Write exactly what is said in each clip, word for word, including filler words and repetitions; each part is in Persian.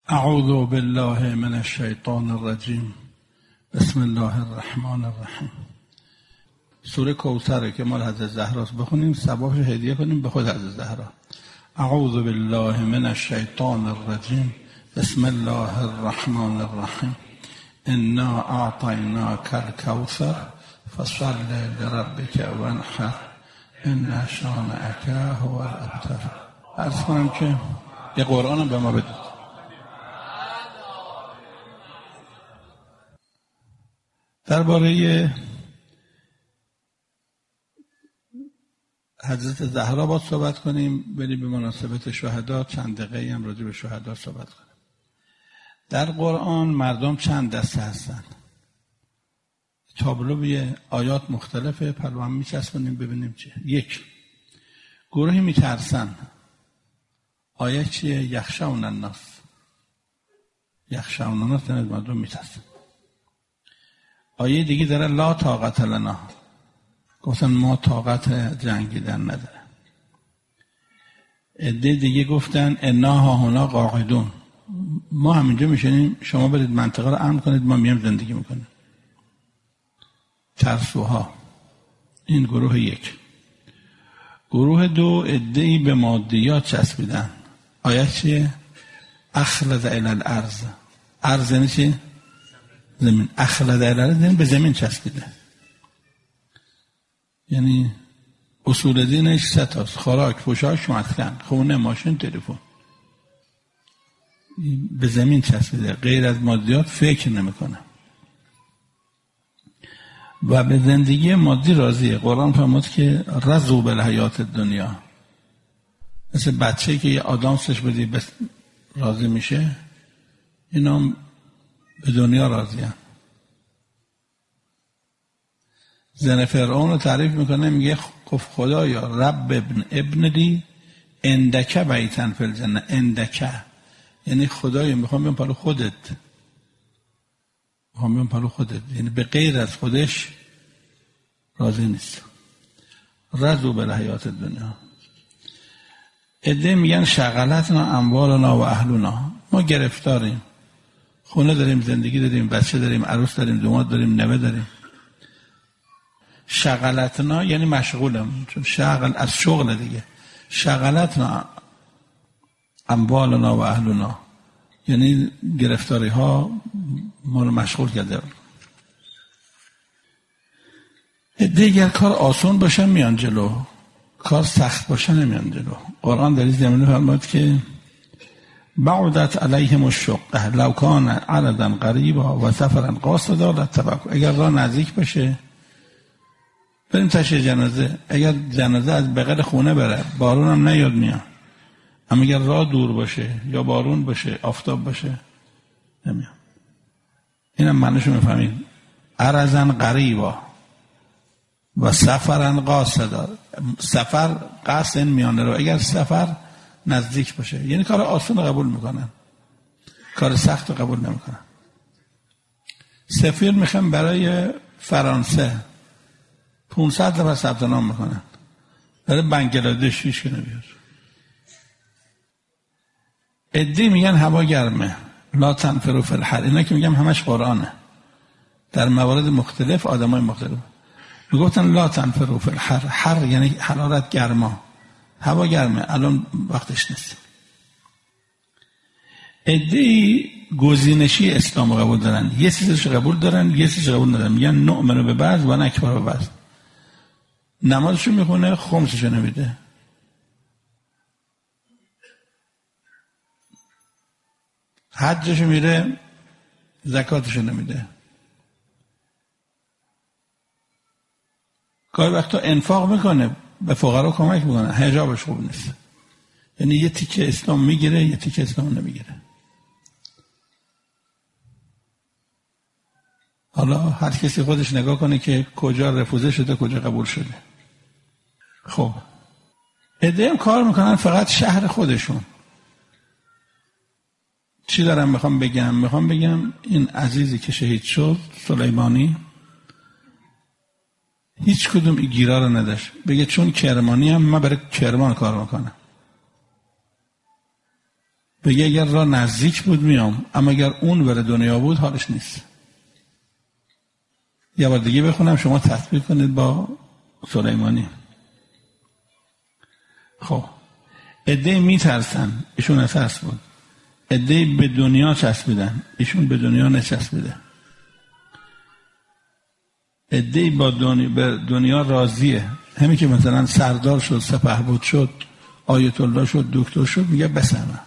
اعوذ بالله من الشیطان الرجیم. بسم الله الرحمن الرحیم. سوره کوثر که مال حضرت زهراست بخونیم، ثوابش هدیه کنیم به خود حضرت زهرا. اعوذ بالله من الشیطان الرجیم. بسم الله الرحمن الرحیم. انا اعطیناک الکوثر فصل لربک وانحر ان شانئک هو الابتر. عرض کنم که یه قرآن به ما بدید. درباره حضرت زهرا باید صحبت کنیم، بریم به مناسبت شهدا چند دقیقه هم راجع به شهدا صحبت کنیم. در قرآن مردم چند دسته هستن. تابلوی آیات مختلفه، پلو هم میچسبونیم ببینیم چیه. یک، گروهی میترسن. آیه چیه؟ یخشون الناس. یخشون الناس یعنی مردم میترسن. آیه دیگه داره لا طاقت لنا، گفتن ما طاقت جنگیدن نداره. عده دیگه گفتن انا ها هنا قاعدون، ما همینجا میشنیم، شما برید منطقه رو امن کنید، ما میام زندگی میکنیم. ترسوها. این گروه یک. گروه دو، عده‌ای به مادیات چسبیدن. آیه چیه؟ اخلد الی الارض. ارض یعنی چی؟ زمین. اخلد الی الارض یعنی به زمین چسبیده. یعنی اصول دینش سه تاست: خوراک، پوشاک، مسکن، خونه، ماشین، تلفن. به زمین چسبیده، غیر از مادیات فکر نمیکنه و به زندگی مادی راضیه. قرآن فرمود که رضوا بالحیات الدنیا. مثل بچه‌ای که یه آدامسش بدی بس راضی میشه، اینا به دنیا راضیه. زن فرعون رو تعریف میکنه، میگه خدایا رب ابن ابن دی اندک بیتن فی الجنه. اندک یعنی خدایا میخوام بیام پلو خودت، میخوام بیام پلو خودت، یعنی به غیر از خودش راضی نیست. رضوا بالحیات الدنیا. عده میگن شغلتنا اموالنا و اهلنا، ما گرفتاریم، خونه داریم، زندگی داریم، بچه داریم، عروس داریم، داماد داریم، نوه داریم. شغلتنا یعنی مشغولم، چون شغل از شغل دیگه. شغلتنا اموالنا و اهلنا یعنی گرفتاری ها ما رو مشغول کرده. دیگر کار آسان باشه میان جلو، کار سخت باشه نمیان جلو. قرآن در این زمینه فرمود که بعدت علیهم الشقه لو کان عرضا قریبا و سفرا قاصدا لاتبعوک. اگر راه نزدیک باشه بریم تشییع جنازه، اگر جنازه از بغل خونه بره بارون هم نیاد میان. اما اگر راه دور باشه یا بارون باشه، آفتاب باشه، نمیان. اینم معنیشو میفهمید. عرضا قریبا و سفرا قاصدا. سفر قصد میانه رو، اگر سفر نزدیک باشه یعنی کار آسان رو قبول میکنن، کار سخت رو قبول نمیکنن. سفیر میخوام برای فرانسه پانصد نفر ثبت نام میکنن، برای بنگلادش هیچ کی نمیاد. عده میگن هوا گرمه لا تنفروا فی الحر. اینا که میگم همش قرآنه، در موارد مختلف آدمای مختلف میگفتن لا تنفروا فی الحر. حر یعنی حرارت، گرما، هوا گرمه، الان وقتش نیست. عده‌ای گزینشی اسلام قبول دارن، یه چیزش قبول دارن یه چیزش قبول ندارن. میگن نؤمن به بعض و نکفر به بعض. نمازشو میخونه خمسشو نمیده، حجشو میره زکاتشو نمیده، گاهی وقتا انفاق میکنه به فقرا کمک میکنه، حجابش خوب نیست. یعنی یه تیکه اسلام میگیره یه تیکه اسلام نمیگیره. حالا هر کسی خودش نگاه کنه که کجا رفوزه شده کجا قبول شده. خب عده هم کار میکنن فقط شهر خودشون. چی دارم میخوام بگم؟ میخوام بگم این عزیزی که شهید شد، سلیمانی، هیچ کدوم این گیرا رو نداشت بگه چون کرمانی هم من برای کرمان کار میکنم. بگه اگر راه نزدیک بود میام، اما اگر اون بره دنیا بود حالش نیست. یه بار دیگه بخونم شما تطبیق کنید با سلیمانی. خب عده‌ای میترسن، ایشون اساس بود. عده‌ای به دنیا چسبیدن، ایشون به دنیا نچسبیده. عده‌ای با دنیا به دنیا راضیه، همین که مثلا سردار شد، سپهبد شد، آیت الله شد، دکتر شد، میگه بسمه.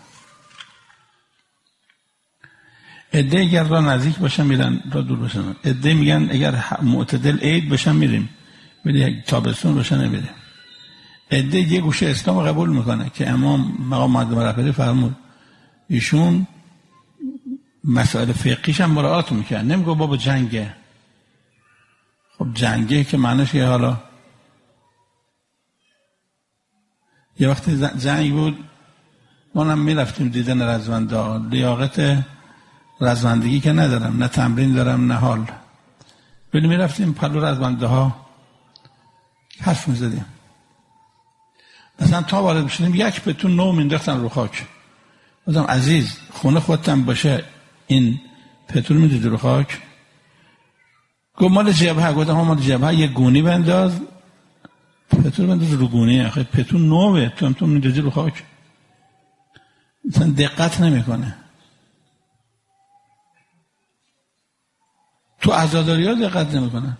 عده‌ای اگر راه نزدیک باشن میرن، راه دور باشن. عده‌ای میگن اگر معتدل عید باشن میریم، ولی تابستون باشن نمیریم. عده‌ای یه گوشه اسلام قبول میکنه که امام مقام معظم رهبری فرمود ایشون مسائل فقهیش هم مراعات میکنه، نمیگه بابا جنگه. خب جنگه که معنیش یه حالا یه وقتی جنگ بود ما هم میرفتیم دیدن رزمنده، لیاقت رزمندگی که ندارم، نه تمرین دارم نه حال، ولی میرفتیم پلو رزمنده ها حرف میزدیم. مثلا تا وارد بشنیم یک پتون نو مینداختن رو خاک. گفتم عزیز خونه خودتم باشه این پتون میدید رو خاک؟ گفت مال جبهه. گفتم مال جبهه یه گونی بنداز، پتون بنداز رو گونی. آخه پتون نوه تو هم تو میدید رو خاک. مثلا دقت نمیکنه. تو عزاداری ها دقت نمیکنن.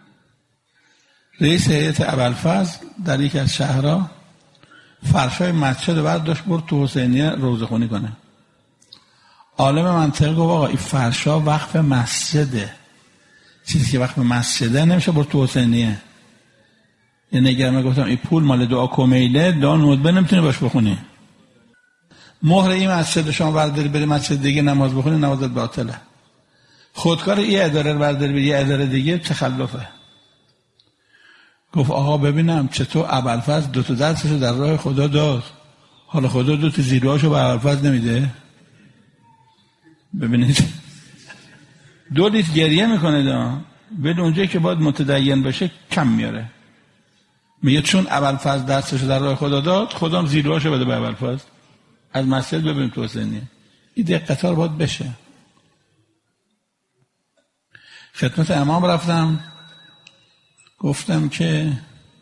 رئیس هیئت ابوالفضل در یک از شهرها فرشای مسجد رو برداشت برد تو حسینیه روزه خونی کنه. عالم منطقه گفت آقا این فرشا وقف مسجده، چیزی که وقف مسجده نمیشه برد تو حسینیه. یعنی اگر من گفتم این پول مال دعا کمیله، دعا ندبه نمیتونی باش بخونی. مهر این مسجد شما برداری بری مسجد دیگه نماز بخونی، نمازت باطله. خودکار این اداره رو برداری بری یه اداره دیگه تخلفه. گفت آقا ببینم چطور ابوالفضل دو تا دستشو در راه خدا داد، حالا خدا دو تا زیروهاشو به ابوالفضل نمیده؟ ببینید دو لیتر گریه میکنه دا، ولی اونجایی که باید متدین بشه کم میاره. میگه چون ابوالفضل دستشو در راه خدا داد، خدا هم زیروهاشو بده به ابوالفضل. از مسجد ببینیم تو حسینیه. این دقت ها باید بشه. خدمت امام رفتم گفتم که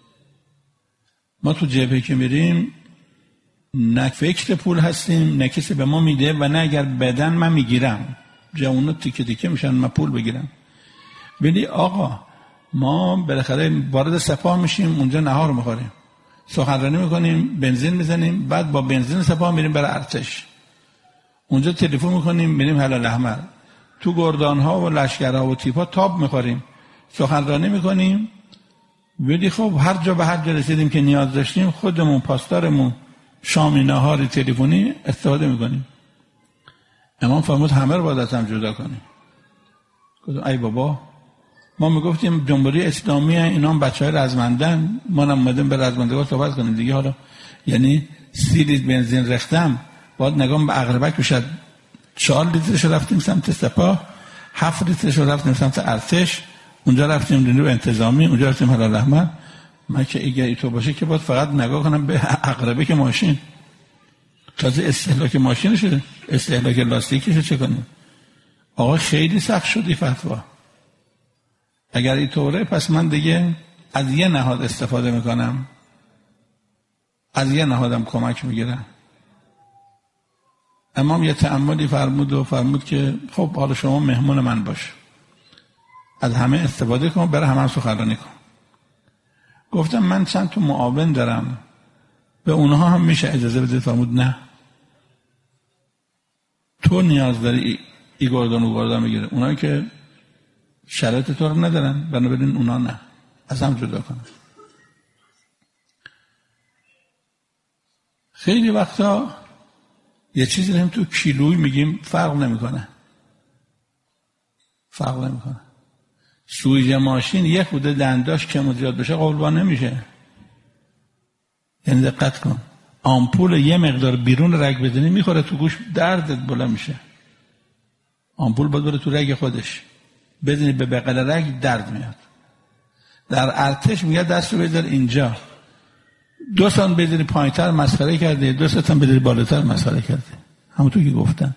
ما تو جبهه که میریم نه فکر پول هستیم، نه کسی به ما میده و نه اگر بدن من میگیرم، جوونا تیکه تیکه میشن من پول بگیرم. ولی آقا ما بالاخره وارد سپاه میشیم، اونجا نهار میخوریم، سخنرانی میکنیم، بنزین میزنیم، بعد با بنزین سپاه میریم برای ارتش، اونجا تلفن میکنیم میریم هلال احمر، تو گردانها و لشکرها و تیپا تاب میخوریم، سخنرانی میکنیم. ولی خب هر جا به هر جا رسیدیم که نیاز داشتیم خودمون پاسدارمون شامی نهاری تلفنی استفاده میکنیم. امام فرمود همه رو باید از هم جدا کنیم. گفتم ای بابا ما میگفتیم جمهوری اسلامی اینا هم بچهای رزمندن، ما هم اومدیم به رزمندگان صحبت کنیم دیگه. حالا یعنی سی لیتر بنزین رختم باید نگام به عقربک بشد، چهار لیترش رفتیم سمت سپاه، هفت لیترش رفتیم سمت ارتش، اونجا رفتیم نیرو انتظامی، اونجا رفتیم هلال احمر. من که اگر ای تو باشه که باید فقط نگاه کنم به عقربک ماشین، تازه استهلاک ماشین شده، استهلاک لاستیکش چه کنیم؟ آقا خیلی سخت شد این فتوا. اگر اینطوره پس من دیگه از یه نهاد استفاده میکنم، از یه نهادم کمک میگیرم. امام یه تأملی فرمود و فرمود که خب حالا شما مهمون من باش، از همه استفاده کن، برای همه سخنرانی کن. گفتم من چند تا معاون دارم، به اونها هم میشه اجازه بده؟ فرمود نه، تو نیاز داری ای گردان و گردان بگیره، اونایی که شرایط تو رو ندارن بنابراین اونا نه، از هم جدا کن. خیلی وقتا یه چیزی رو هم تو کیلویی میگیم فرق نمیکنه، فرق نمیکنه. سویج ماشین یک بوده دنداش کم و زیاد بشه قلبان نمیشه. یعنی دقت کن، آمپول یه مقدار بیرون رگ بزنی میخوره تو گوش، دردت بلند میشه. آمپول باید بره تو رگ خودش، بزنی به بغل رگ درد میاد. در ارتش میگه دست رو بذار اینجا، دو سان بذاری پایینتر مسخره کرده، دو سان بذاری بالاتر مسخره کرده. همونطور که گفتن.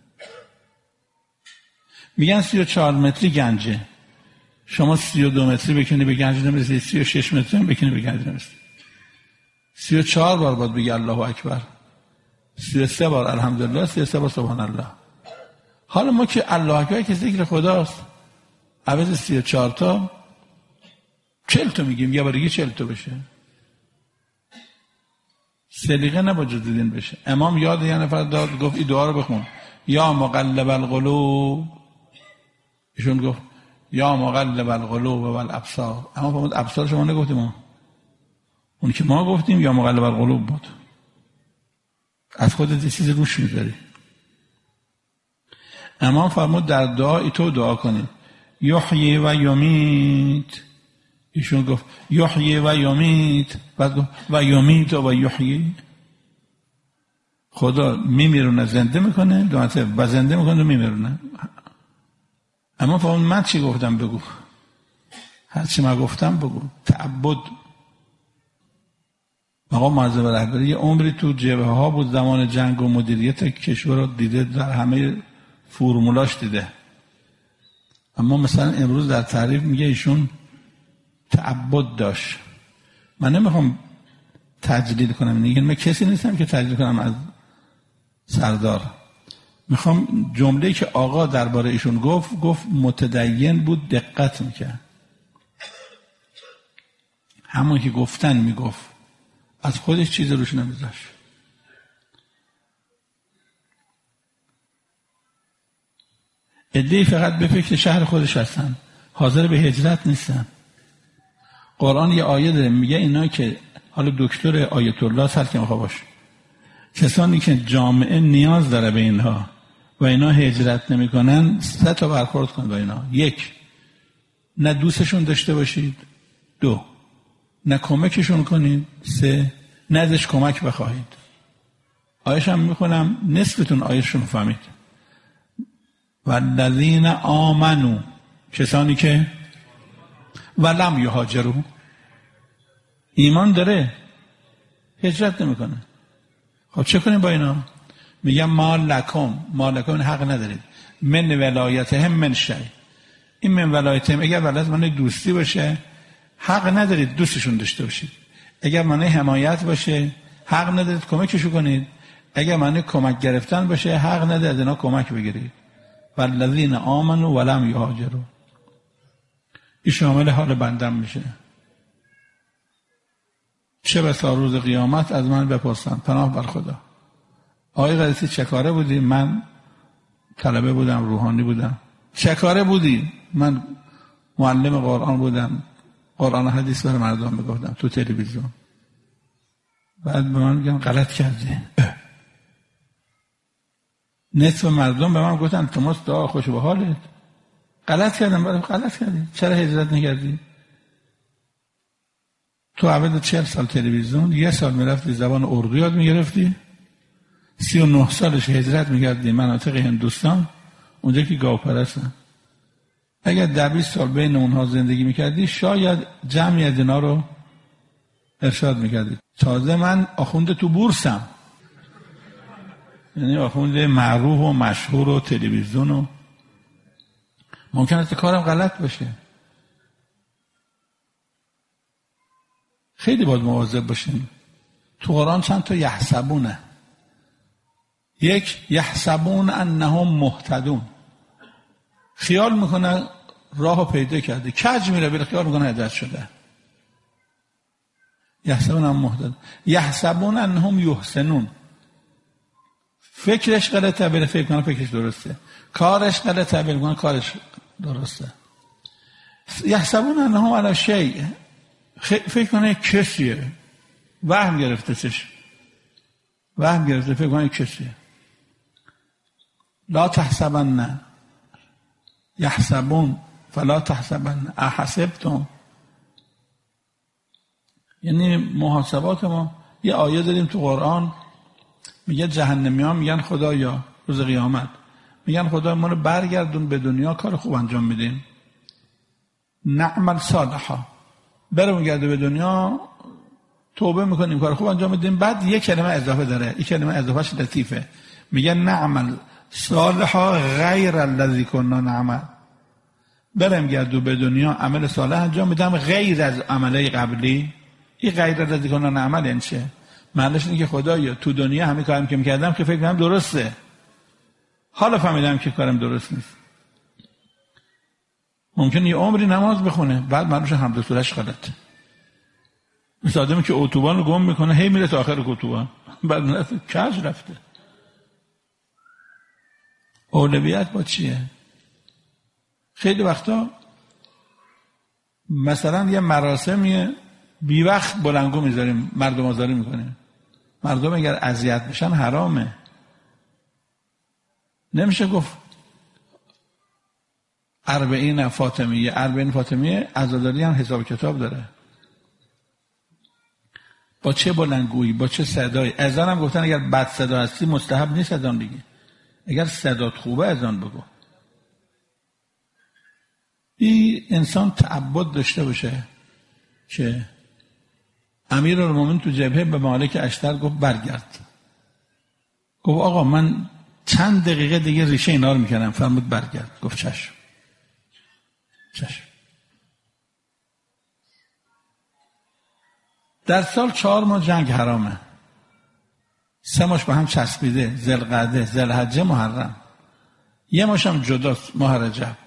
میگن سی و چهار متری گنجه، شما سی و دو متری بکنی به گنج نمیرسی، سی و شش متری هم بکنی به گنج نمیرسی. سی و چهار بار باید بگی الله اکبر، سی و سه بار الحمدلله، سی و سه بار سبحان الله. حالا ما که الله اکبر که ذکر خداست، عوض سی و چهار تا چهل تا میگیم، یه بارگی چهل تا بشه. سلیقه نباید جز دین بشه. امام یاد یه نفر داد گفت این دعا رو بخون، یا مقلب القلوب، ایشون گفت یا مقلب القلوب و الابصار، اما فرمود ابصار شما نگفتیم، ما اون که ما گفتیم یا مقلب القلوب بود. از خودت یه چیز روش میذاری. امام فرمود در دعا تو دعا کنید یحیی و یمیت، ایشون گفت یحیی و یمیت، بعد گفت و یمیت و یحیی، خدا میمیرونه زنده میکنه، دو مرتبه و زنده میکنه و میمیرونه. اما فرمود من چی گفتم بگو، هر چی من گفتم بگو. تعبد. آقا معظم رهبری یه عمری تو جبهه ها بود، زمان جنگ و مدیریت کشور رو دیده، در همه فرمولاش دیده. اما مثلا امروز در تعریف میگه ایشون تعبد داشت. من نمیخوام تجلیل کنم، میگم من کسی نیستم که تجلیل کنم از سردار. میخوام جمله‌ای که آقا درباره ایشون گفت، گفت متدین بود، دقت میکرد، همون که گفتن میگفت، از خودش چیز روش نمیذاشت. عده‌ای فقط به فکر شهر خودش هستن، حاضر به هجرت نیستن. قرآن یه آیه داره میگه اینا که حالا دکتر آیت الله سر که میخوا باشه، کسانی که جامعه نیاز داره به اینها و اینا هجرت نمیکنن، سه تا برخورد کن با اینا. یک، نه دوستشون داشته باشید. دو، نه کمکشون کنید. سه، نه ازش کمک بخواهید. آیش هم میخونم، نصفتون آیشون فهمید. والذین آمنو، کسانی که ولم یهاجروا، ایمان داره هجرت نمیکنه. خب چه کنیم با اینا؟ میگم ما لکم، ما لکم حق ندارید من ولایتهم من شی، این من ولایتهم اگر ولایت معنی دوستی باشه حق ندارید دوستشون داشته باشید، اگر معنی حمایت باشه حق ندارید کمکشون کنید، اگر معنی کمک گرفتن باشه حق ندارید اینا کمک بگیرید. والذین آمنوا ولم یهاجروا، این شامل حال بندم میشه. چه بسا روز قیامت از من بپرسن، پناه بر خدا، آقای قدسی چه کاره بودی؟ من طلبه بودم، روحانی بودم. چه کاره بودی؟ من معلم قرآن بودم، قرآن و حدیث بر مردم میگفتم تو تلویزیون. بعد به من میگم غلط کردی. نصف مردم به من گفتن تماس دعا خوش به حالت. غلط کردم. برای غلط کردی، چرا هجرت نکردی؟ تو عبد چهل سال تلویزیون، یه سال میرفتی زبان اردو یاد میگرفتی، سی و نه سالش هجرت میکردی مناطق هندوستان، اونجا که گاو پرستن. اگر ده بیست سال بین اونها زندگی میکردی شاید جمعی از اینا رو ارشاد میکردی. تازه من آخونده تو بورسم، یعنی آخونده معروف و مشهور و تلویزیون، و ممکنه کارم غلط باشه. خیلی باید مواظب باشیم. تو قرآن چند تا یحسبونه. یک، یحسبون انهم مهتدون، خیال میکنه راهو پیدا کرده، کج میره بره خیال میکنه هدایت شده. یحسبون انهم مهتدون. یحسبون انهم یحسنون، فکرش غلطه بره فکر کنه فکرش درسته، کارش غلطه بره کنه کارش درسته. یحسبون انهم علی شیء، فکر کنه کسیه، وهم گرفته چش وهم گرفته فکر کنه کسیه. لا تحسبن، یحسبون فلا تحسبن احسبتم، یعنی محاسبات ما. یه آیه داریم تو قرآن میگه جهنمیان میگن خدایا روز قیامت، میگن خدا ما رو برگردون به دنیا کار خوب انجام میدیم، نعمل صالحا، برمیگرده به دنیا توبه میکنیم کار خوب انجام میدیم. بعد یه کلمه اضافه داره، این کلمه اضافهش لطیفه، میگه نعمل صالحا غیر الذی کنا نعمل، برم گردو به دنیا عمل صالح انجام میدم غیر از عمله قبلی. این غیر الذی کنا نعمل این چه؟ معنیش اینه که خدایا تو دنیا همین کارم که میکردم که فکر کنم درسته، حالا فهمیدم که کارم درست نیست. ممکنه یه عمری نماز بخونه بعد معلومش حمد و سورش غلطه. مثل آدمی که اتوبان رو گم میکنه هی میره تا آخر اتوبان بعد نفت کج رفته. اولویت با چیه؟ خیلی وقتا مثلا یه مراسمیه بی وقت بلنگو میذاریم مردم آزاری میکنیم. مردم اگر اذیت بشن حرامه. نمیشه گفت اربعین فاطمیه. اربعین فاطمیه عزاداری هم حساب کتاب داره. با چه بلندگویی، با چه صدایی. اذان هم گفتن اگر بد صدا هستی مستحب نیست اذان بگی، اگر صدات خوبه اذان بگو. این انسان تعبد داشته باشه که امیرالمومنین تو جبهه به مالک اشتر گفت برگرد. گفت آقا من چند دقیقه دیگه ریشه اینا رو میکنم. فرمود برگرد. گفت چشم چشم. در سال چهار ماه جنگ حرامه، سه ماش به هم چسبیده، ذوالقعده، ذوالحجه، محرم، یه ماش هم جداست، ماه رجب.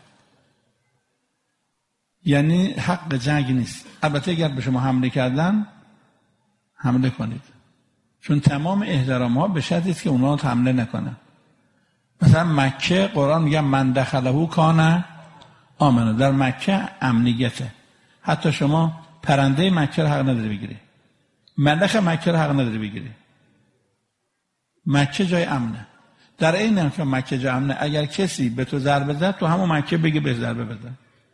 یعنی حق جنگ نیست. البته اگر به شما حمله کردن حمله کنید، چون تمام احترام ها به شرطی است که اونا رو حمله نکنن. مثلا مکه قرآن میگه من دخله کان آمنه، در مکه امنیته. حتی شما پرنده مکه رو حق نداری بگیری، ملخ مکه رو حق نداری بگیری. مکه جای امنه. در این هم که مکه جای امنه، اگر کسی به تو ضربه زد تو همون مکه بگی به ضربه بزن.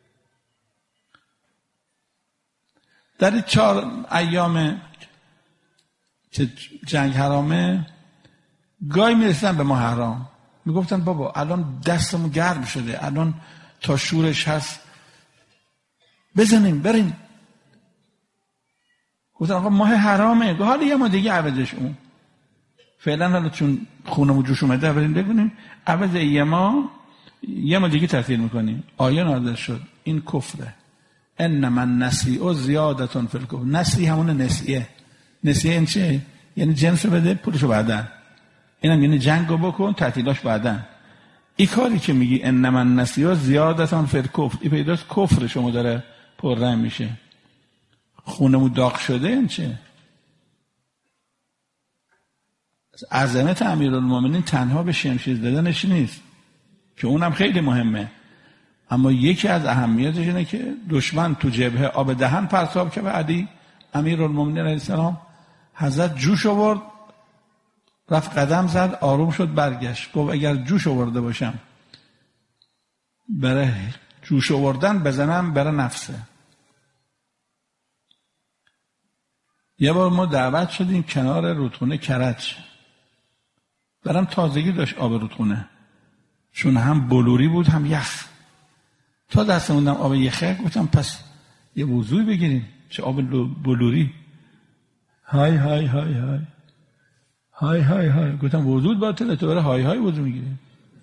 در این چهار ایام که جنگ حرامه گاهی میرسن به ما حرام، میگفتن بابا الان دستمون گرم شده، الان تا شورش هست بزنیم بریم. گفتن آقا ماه حرامه. حالا یه ما دیگه عوضش اون فعلا حالا چون خونمون جوش اومده بریم ببینیم عوض یه ما یه ما دیگه تفسیر میکنیم. آیه نازل شد این کفره. انما النسیء زیادة فی الکفر. نسیء همون نسیه. نسیه این چیه؟ یعنی جنس بده پولشو بعدن. اینم یعنی جنگو بکن تعطیلاش بعدن. این کاری که میگی انما النسیء زیادة فی الکفر، این پیداست کفر شما داره پررنگ میشه. خونمون داغ شده این چه؟ عظمت امیرالمومنین تنها به شمشیر زدنش نیست که اونم خیلی مهمه، اما یکی از اهمیتش اینه که دشمن تو جبهه آب دهن پرتاب که بعدی امیرالمومنین علیه السلام حضرت جوش آورد، رفت قدم زد، آروم شد، برگشت. گفت اگر جوش آورده باشم برای جوش آوردن بزنم برای نفسه. یه بار ما دعوت شدیم کنار رودخونه کرج، برام تازگی داشت آب رودخونه، چون هم بلوری بود هم یخ. تا دستموندم آب یخه گفتم پس یه وضوی بگیریم. چه آب بلوری؟ های های های های های های های. گفتم وضوت باطله تو برای های های وضو میگیریم.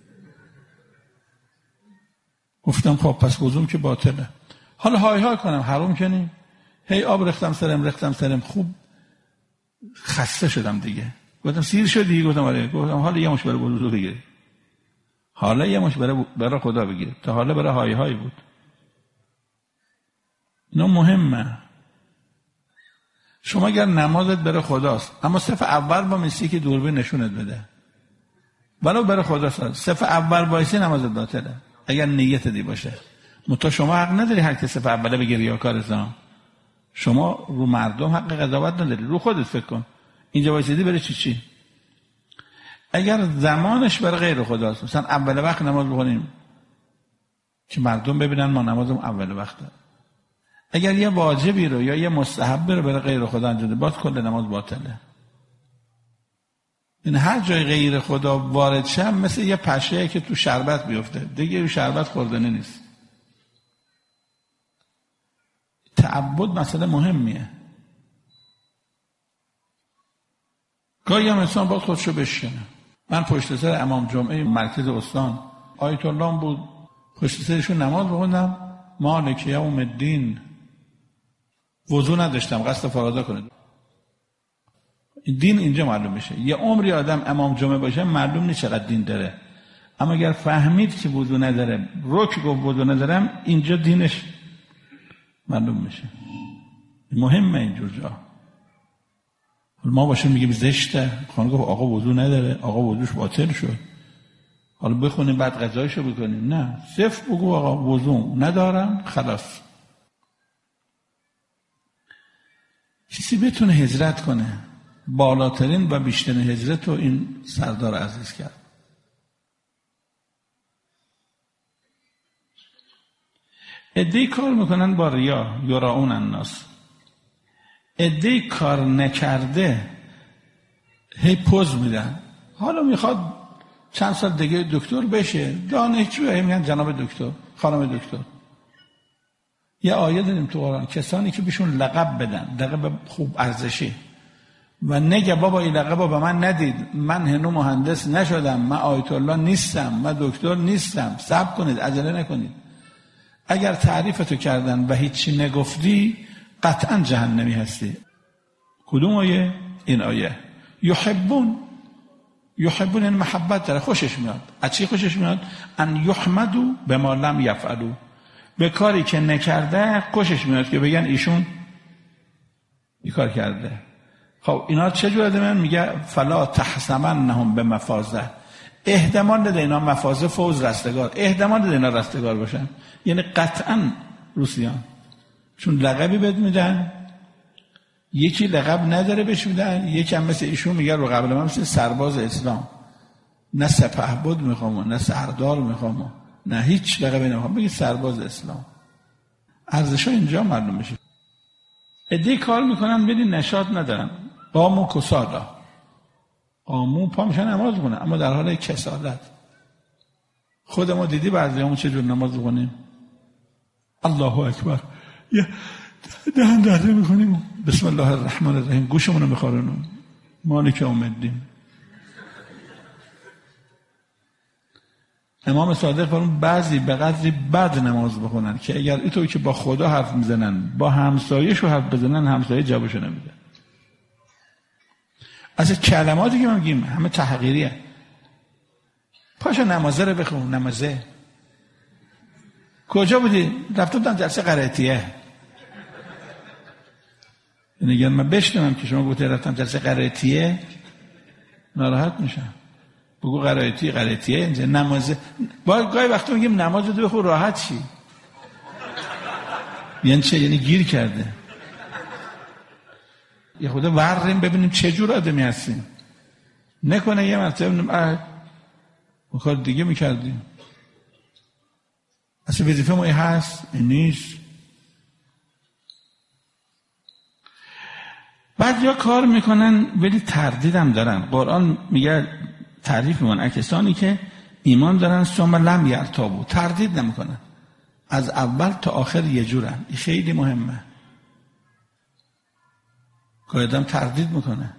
گفتم خب پس وضوم که باطله، حالا های های کنم حرام کنیم. هی آب رختم سرم رختم سرم خوب خسته شدم دیگه. گفتم سیر شدی؟ گفتم آره. گفتم حالا یه مش برای وضو بگیری، حالا یه مش برای برای خدا بگیری، تا حالا برای های های بود. اینا مهمه. شما اگر نمازت برای خداست اما صف اول با مسی که دوربین نشونت بده ولو برای خداست، صف اول وایسی نمازت باطله اگر نیت دی باشه. متا شما حق نداری هر کس صف اوله بگی ریاکار ازام. شما رو مردم حق قضاوت نداری، رو خودت فکر کن. اینجا وایسیدی برای چی چی؟ اگر زمانش برای غیر خداست، مثلا اول وقت نماز بخونیم که مردم ببینن ما نمازم اول وقته. اگر یه واجبی رو یا یه مستحب رو برای غیر خدا انجام بده باز کل نماز باطله. این هر جای غیر خدا وارد شه مثل یه پشه که تو شربت بیفته دیگه، شربت خوردنی نیست. تعبد مسئله مهمیه. گاهی هم انسان باید خودشو بشکنه. من پشت سر امام جمعه مرکز استان آیت الله بود، پشت سرشون نماز بخوندم، مالک یوم الدین، وضو نداشتم قصد فرازا کنه. دین اینجا معلوم میشه. یه عمری آدم امام جمعه باشه معلوم نیست چقدر دین داره، اما اگر فهمید که وضو نداره، رک گفت وضو ندارم، اینجا دینش معلوم میشه. مهمه اینجور جا. ما باشیم میگیم زشته، خانم گفت آقا وضو نداره، آقا وضوش باطل شد، حالا بخونیم بعد قضایشو بکنیم. نه، صفر بگو آقا وضو ندارم خلاص. کسی بتونه هجرت کنه، بالاترین و بیشترین هجرت رو این سردار عزیز کرد. عده‌ای کار میکنن با ریا، یراؤون الناس. عده‌ای کار نکرده هی پوز میدن، حالا میخواد چند سال دیگه دکتر بشه، دانشجو، هی میگن جناب دکتر، خانم دکتر. یه آیه داریم تو قرآن، کسانی که بهشون لقب بدن، لقب خوب ارزشی، و نگه بابا این لقب به من ندید، من هنوز مهندس نشدم، من آیت الله نیستم، من دکتر نیستم، صبر کنید، عجله نکنید. اگر تعریفتو کردن و هیچی نگفتی قطعا جهنمی هستی. کدوم آیه؟ این آیه. یحبون، یحبون این محبت داره، خوشش میاد. از چی خوشش میاد؟ ان یحمدو بما لم یفعلوا، به کاری که نکرده خوشش میاد که بگن ایشون این کار کرده. خب اینا چجور آدم میگه فلا تحسبنهم بمفازه، احتمال نده اینا مفازه فوز رستگار، احتمال نده اینا رستگار باشن، یعنی قطعا روسیان، چون لقبی بد میدن، یکی لقب نداره بهش میدن، یکی هم مثل ایشون میگه رو قبل من مثل سرباز اسلام، نه سپهبد میخوام نه سردار میخوام نه هیچ لقبی نمیخوام، بگید سرباز اسلام. ارزش‌ها اینجا معلوم میشه. عده‌ای کار میکنن ولی نشاط ندارن، قاموا کسالا، قاموا پا میشن نماز بخونن اما در حال کسالت. خود ما دیدی بعضیامون چجور نماز بخونیم، الله اکبر یه دهن دهنه میکنیم، بسم الله الرحمن الرحیم، گوشمون رو میخارونیم، مالک یوم الدین. امام صادق فرمود بعضی به قدری بد نماز بخونن که اگر اینطور که با خدا حرف میزنن با همسایه‌شو حرف بزنن همسایه جوابشو نمیده. از کلماتی که ما میگیم همه تحقیریه. پاشو نمازه رو بخون، نمازه کجا بودی؟ رفته بودم جلسه قرائتیه. یعنی من بشنوم که شما گفتی رفتم جلسه قرائتیه ناراحت میشم. بگو قرائتی قرائتیه اینجا نمازه. با گاهی وقتا میگیم نماز رو بخون راحت شی. یعنی چه؟ یعنی گیر کرده. یه خدا وریم ببینیم چه جور آدمی هستیم. نکنه یه مرتبه ببینیم کار دیگه میکردیم. اصلا وظیفه ما این هست این نیست. بعد یا کار میکنن ولی تردید هم دارن. قرآن میگه تعریف میکنن کسانی که ایمان دارن ثم لم یرتابوا، تردید نمیکنن، از اول تا آخر یه جورن. این خیلی مهمه. که آدم تردید میکنه،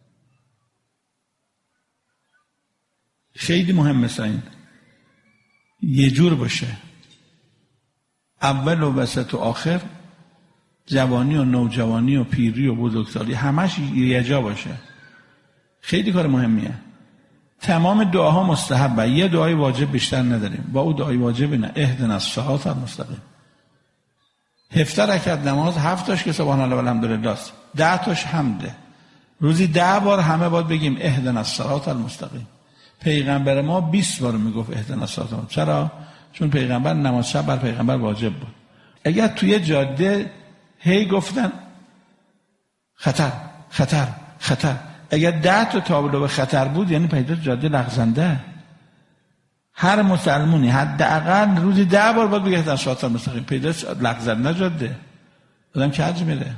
خیلی مهمه این یه جور باشه، اول و وسط و آخر، جوانی و نوجوانی و پیری و بزرگسالی همش یه جا باشه. خیلی کار مهمیه. تمام دعاها مستحبه، یه دعای واجب بیشتر نداریم. با او دعای واجب نه، اهدنا الصراط المستقیم. هفده رکعت نماز، هفتاش که سبحان الله و الحمدلله است، ده تاش حمده. روزی ده بار همه باید بگیم اهدنا الصراط المستقیم. پیغمبر ما بیست بار میگفت اهدنا الصراط المستقیم. چرا؟ چون پیغمبر نماز شب بر پیغمبر واجب بود. اگر توی جاده هی گفتن خطر خطر خطر، اگر ده تا تابلو به خطر بود یعنی پیدا جاده لغزنده. هر مسلمونی حداقل روزی ده بار باید بگه در صراط المستقیم، پیدا لغزنده جاده، آدم کج میره.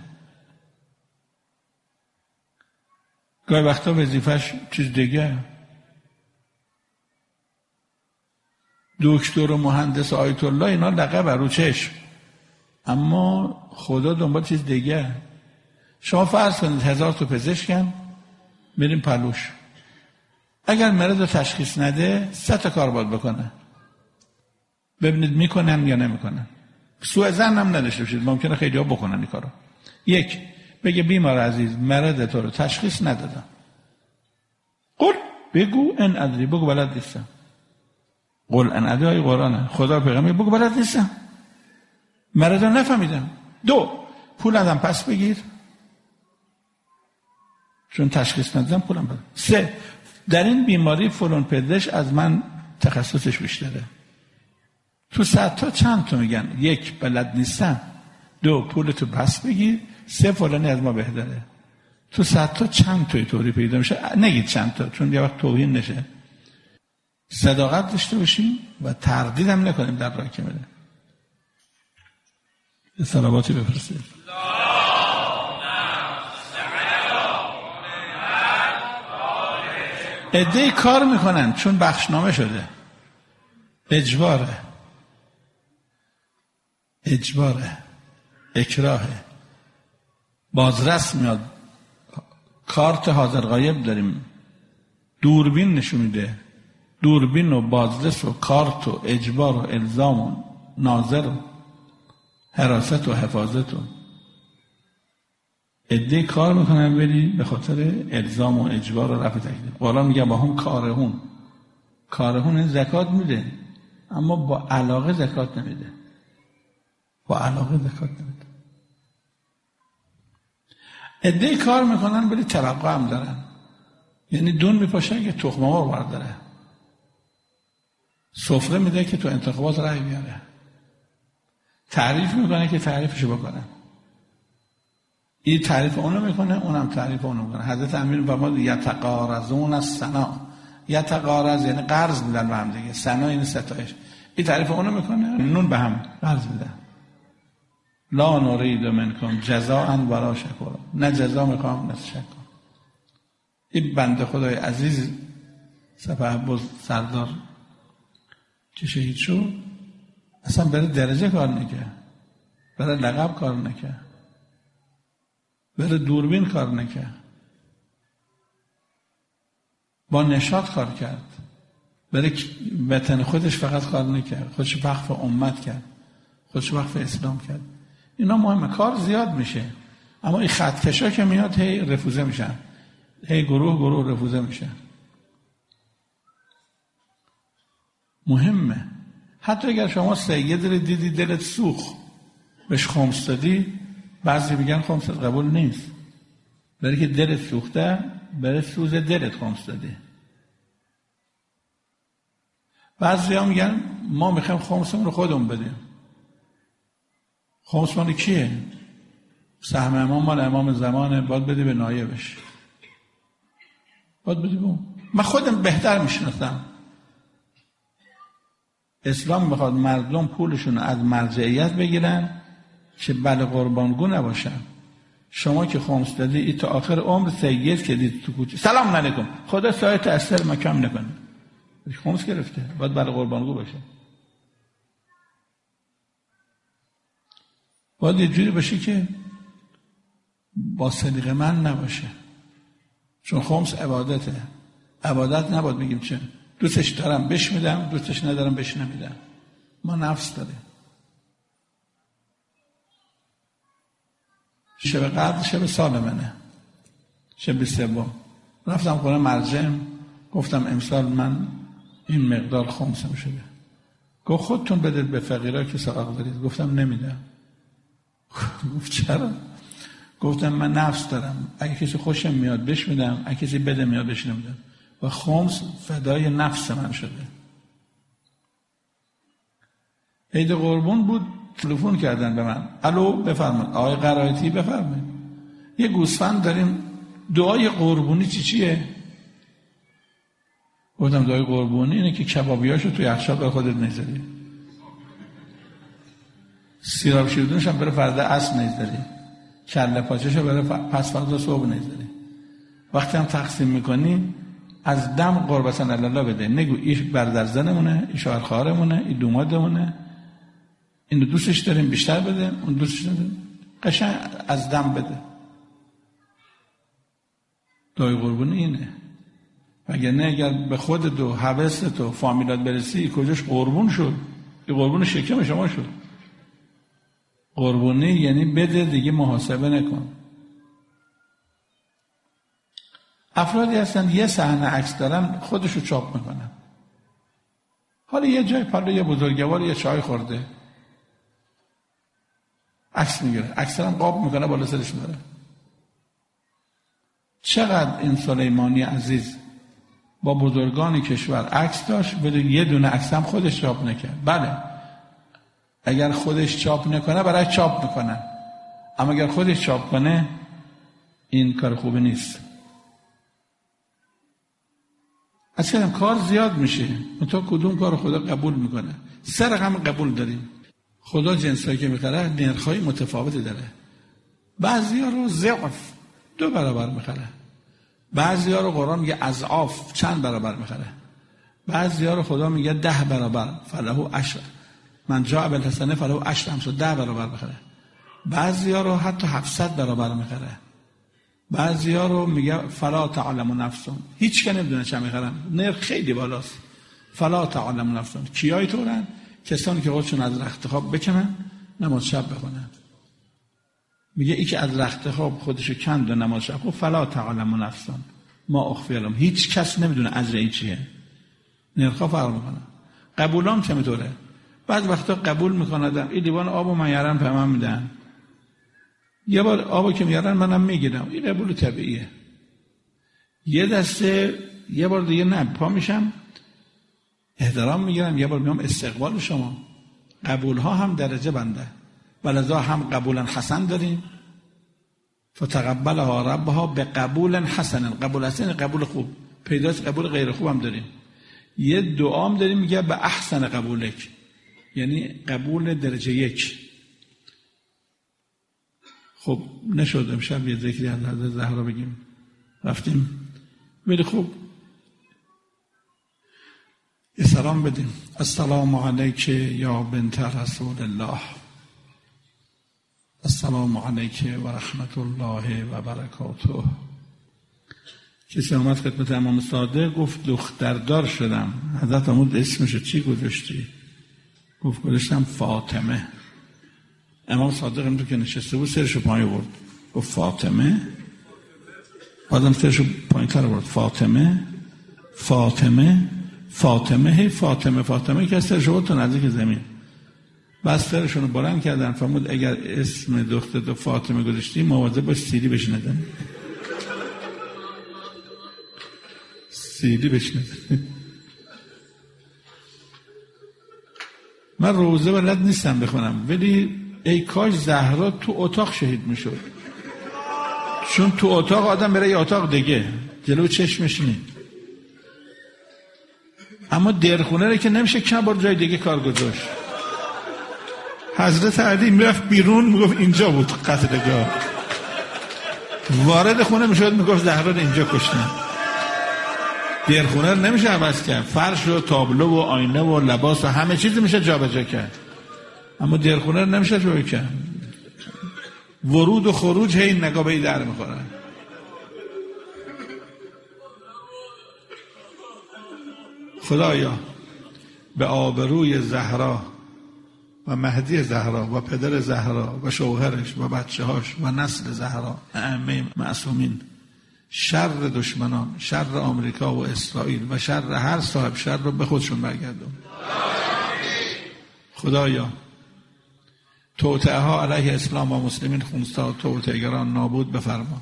گاهی وقتا وظیفش چیز دیگه. دکتر و مهندس آیت الله اینا لقب رو چشم، اما خدا دنبال چیز دیگه. شما فرض کنید هزار تا پزشکن میریم پلوش، اگر مرض رو تشخیص نده سه تا کار باید بکنه. ببینید میکنن یا نمیکنن. سوء ظن هم نداشته باشید، ممکنه خیلی ها بکنن این کارو. یک، بگه بیمار عزیز مرض تو رو تشخیص ندادم. قل بگو ان ادری، بگو بلد نیستم. قل ان ادری های قرآنه، خدا پیغمبر بگو بلد نیستم، مرض رو نفهمیدم. دو، پول ازم پس بگیر چون تشخیص ندادم پولم بده. سه، در این بیماری فلان پزشک از من تخصصش بیشتره. تو صد تا چند تا میگن؟ یک، بلد نیستم. دو، پولتو پس بگیر. سه، فلانی از ما بهتره. تو صد تا چند توی طوری پیدا میشه؟ نگید چند تا چون یه وقت توهین نشه. صداقت داشته باشیم و تردید هم نکنیم در راه که میره. صلواتی بفرستید. عده‌ای کار میکنن چون بخشنامه شده. اجباره اجباره اکراهه. بازرس میاد، کارت حاضر غایب داریم، دوربین نشون میده، دوربین و بازرس و کارت و اجبار و الزام و ناظر و حراست و حفاظت و عده‌ای کار میکنن ولی به خاطر الزام و اجبار و رفع تکلیف. قرآن میگه با هم کارهون. کارهون زکات میده اما با علاقه زکات نمیده. با علاقه زکات نمیده. عده‌ای کار میکنن ولی توقع هم دارن، یعنی دون میپاشن که تخم مرغ برداره، سفره میده که تو انتخابات رای بیاره، تعریف میکنه که تعریفشو بکنن. این تعریف اونو میکنه، اونم تعریف اونو میکنه. حضرت امیر فرمود یتقارضون الثنا. یتقارض یعنی قرض میدن به هم دیگه، ثنا یعنی ستایش. این تعریف اونو میکنه، نون به هم قرض میدن. لا نرید منکم جزاء ولا شکورا، نه جزا میخوام نه شکر. این بنده خدای عزیز سپهبد سردار که شهید شد اصلا برای درجه کار نکرد، برای لقب کار نکرد، برای دوربین کار نکرد، با نشاط کار کرد، برای وطن خودش فقط کار نکرد، خودش وقف امت کرد، خودش وقف اسلام کرد. اینا مهمه. کار زیاد میشه اما این خطکشا که میاد هی رفوزه میشن، هی گروه گروه رفوزه میشن. مهمه. حتی اگر شما سید رو دیدی دلت سوخت بهش خمس دادی، بعضی میگن خمست قبول نیست، برای که دلت سوخته، برای سوز دلت خمس دادی. بعضی ها میگن ما میخوایم خمسمون رو خودمون بدیم. خمس مال کیه؟ سهم امام مال امام زمانه، باید بدی به نایبش، باید بدی به اون. من خودم بهتر میشناسم. اسلام میخواد مردم پولشون از مرجعیت بگیرن که بله قربانگو نباشن. شما که خمس دادی ای تا آخر عمر سید که دید تو کوچه سلام علیکم خدا سایت اثر مکم نکنه، خمس گرفته، باید بله قربانگو باشه. باید یه جوری باشه که با سلیقه من نباشه، چون خمس عبادته. عبادت نباید بگیم چه دوستش دارم بش میدم، دوستش ندارم بش نمیدم. ما نفس داریم. شب قدر شب سال منه، شب سوم رفتم خونه مرجم، گفتم امسال من این مقدار خمسم شده. گفت خودتون بدید به فقیرها که سراغ دارید. گفتم نمیدم. گفت چرا؟ گفتم من نفس دارم، اگه کسی خوشم میاد بش میدم، اگه کسی بده میاد بش نمیدم. و خمس فدای نفس من شده. عید قربون بود، تلفن کردن به من، الو بفرمایید آقای قرائتی بفرمایید یه گوسفند داریم، دعای قربونی چی چیه؟ گفتم دعای قربونی اینه که کبابیاشو توی یخچال برای خودت نذاری، سیراب شیردونش هم برای فردا عصر نذاری، کله پاچه‌شو برای پس فردا صبح نذاری. وقتی هم تقسیم میکنی از دم قربتن الله بده، نگو این برادر زنمونه، این شوهر خواهرمونه، این دومادمونه، اینو دوستش داریم بیشتر بده، اون دوستش نداریم، قشنگ از دم بده. دعای قربونی اینه. وگرنه اگر به خودت و حوست و فامیلات برسی کجاش قربون شد؟ این قربون شکم شما شد. قربونی یعنی بده دیگه محاسبه نکن. افرادی هستن یه صحنه عکس دارن خودشو چاپ میکنن. حالا یه جای پلو یه بزرگوار یه چای خورده عکس میگیره، عکس هم قاب میکنه بالا سرش میبره. چقدر این سلیمانی عزیز با بزرگان کشور عکس داشت ولی یه دونه عکس هم خودش چاپ نکرد. بله اگر خودش چاپ نکنه برای چاپ میکنن، اما اگر خودش چاپ کنه این کار خوبی نیست. اصلا کار زیاد میشه، منتها کدوم کار خدا قبول میکنه؟ سه رقم قبول داریم. خدا جنسایی که میخره نرخ‌های متفاوتی داره. بعضیا رو ضعف دو برابر میخره، بعضیا رو قرآن میگه اضعاف چند برابر میخره، بعضیا رو خدا میگه ده برابر فله عشر من جاء بالحسنه فله عشر امثال ده برابر میخره، بعضیا رو حتی هفتصد برابر میخره، بعضیا رو میگه فلا تعلم نفس هیچ که نمیدونه چه میخرن، نرخ خیلی بالاست. فلا تعلم نفس کیای طورن؟ کسانی که خودشون از رخت خواب بکنن نماز شب بخونن. میگه ای که از رخت خواب خودشو کند و نماز شب خب فلا تعلم نفس ما اخفی لهم، هیچ کس نمیدونه اجر این چیه. نرخا فرق میکنه. قبولام چه میطوره؟ بعض وقتا قبول میکنن این لیوان آبو من یارن به من میدن، یه بار آبو که میارن منم میگیرم، این قبول طبیعیه. یه دسته یه بار دیگه نه پا میشم احترام میگیرم، یه بار میام استقبال شما. قبول ها هم درجه بنده، ولذا هم قبولا حسن داریم فتقبلها ربها به قبول حسن. قبول حسن قبول خوب پیداست، قبول غیر خوب هم داریم. یه دعام داریم میگه به احسن قبولک، یعنی قبول درجه یک. خب نشد امشب یه ذکری از حضرت زهرا بگیم، رفتیم ولی خوب یه سلام بدیم. السلام علیک یا بنت رسول الله، السلام علیک و رحمت الله و برکاته. کسی آمد خدمت امام صادق گفت دختردار شدم. حضرت امود اسمشو چی گذاشتی؟ گفت گذاشتم فاطمه. امام صادق این تو که نشسته بود سرشو پایین برد گفت فاطمه. بعدم سرشو پایین تر برد فاطمه فاطمه فاطمه هی فاطمه فاطمه که سرشو برد تا نزدیک زمین. بعد سرشونو بلند کردن فرمود اگر اسم دختر تو فاطمه گذاشتی مواظب باش سیلی بهش ندن، سیلی بهش ندن. من روزه بلد نیستم بخونم ولی ای کاش زهرا تو اتاق شهید میشد، چون تو اتاق آدم بره یه اتاق دیگه جلو چشمش نی، اما درخونه رو که نمیشه چند بار جای دیگه کار گذاشت. حضرت علی میرفت بیرون میگفت اینجا بود قتلگاه، وارد خونه میشد میگفت زهرا رو اینجا کشتن. درخونه رو نمیشه عوض کرد، فرش و تابلو و آینه و لباس و همه چیز میشه جابجا کرد، اما درخونه رو نمیشه جابجا کرد. ورود و خروج هی نگاه به در میخورن. خدایا به آبروی زهرا و مهدی زهرا و پدر زهرا و شوهرش و بچه هاش و نسل زهرا ائمه معصومین شر دشمنان، شر آمریکا و اسرائیل و شر هر صاحب شر رو به خودشون برگردون. خدایا توطئه ها علیه اسلام و مسلمین خونسا توطئه‌گران نابود بفرما.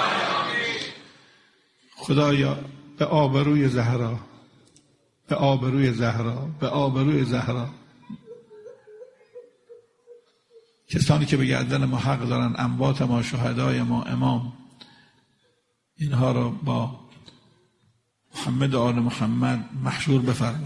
خدایا به آبروی زهرا به آبروی زهرا به آبروی زهرا کسانی که به گردن ما حق دارن، اموات ما، شهدای ما، امام، اینها رو با محمد و آل محمد محشور بفرما.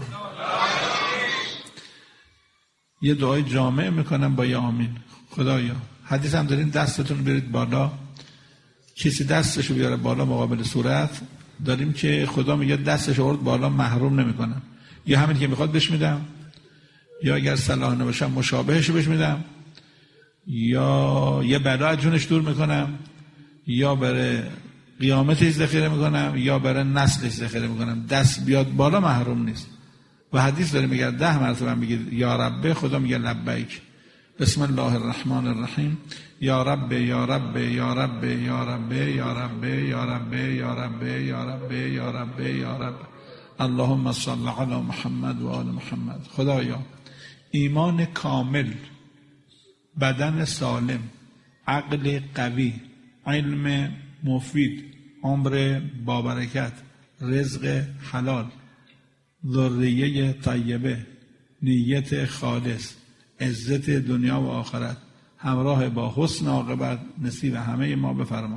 یه دعای جامع میکنم با یه آمین. خدایا حدیث هم دارین دستتون برید بالا، کسی دستشو بیاره بالا مقابل صورت داریم که خدا میگه دستش آورد بالا محروم نمیکنم، یا همین که میخواد بهش میدم، یا اگر صلاح نباشم مشابهش بهش میدم، یا یه بلا از جونش دور میکنم، یا برای قیامتش ذخیره میکنم یا برای نسلش ذخیره میکنم. دست بیاد بالا محروم نیست. و حدیث داره میگه ده مرتبه میگه یا رب، خدا میگه لبیک. بسم الله الرحمن الرحیم. یا رب یا رب یا رب یا رب یا رب یا رب یا رب یا رب یا رب یا رب اللهم صل علی محمد و آل محمد. خدایا ایمان کامل، بدن سالم، عقل قوی، علم مفید، عمر بابرکت، رزق حلال، ذریه طیبه، نیت خالص، عزت دنیا و آخرت همراه با حسن عاقبت نصیب همه ما بفرما.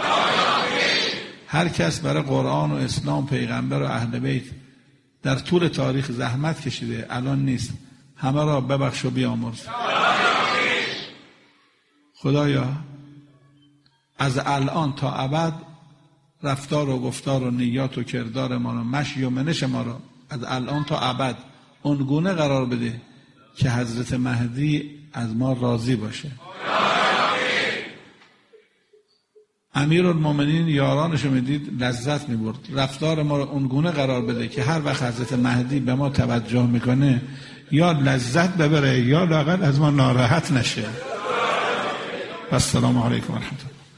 هر کس برای قرآن و اسلام، پیغمبر و اهل بیت در طول تاریخ زحمت کشیده الان نیست، همه را ببخش و بیامرز. خدایا از الان تا ابد رفتار و گفتار و نیات و کردار ما رو، مشی و منش ما رو از الان تا ابد اونگونه قرار بده که حضرت مهدی از ما راضی باشه. امیرالمومنین یارانشو میدید لذت میبرد. رفتار ما رو اونگونه قرار بده که هر وقت حضرت مهدی به ما توجه میکنه یا لذت ببره یا لااقل از ما ناراحت نشه. السلام علیکم و رحمت الله.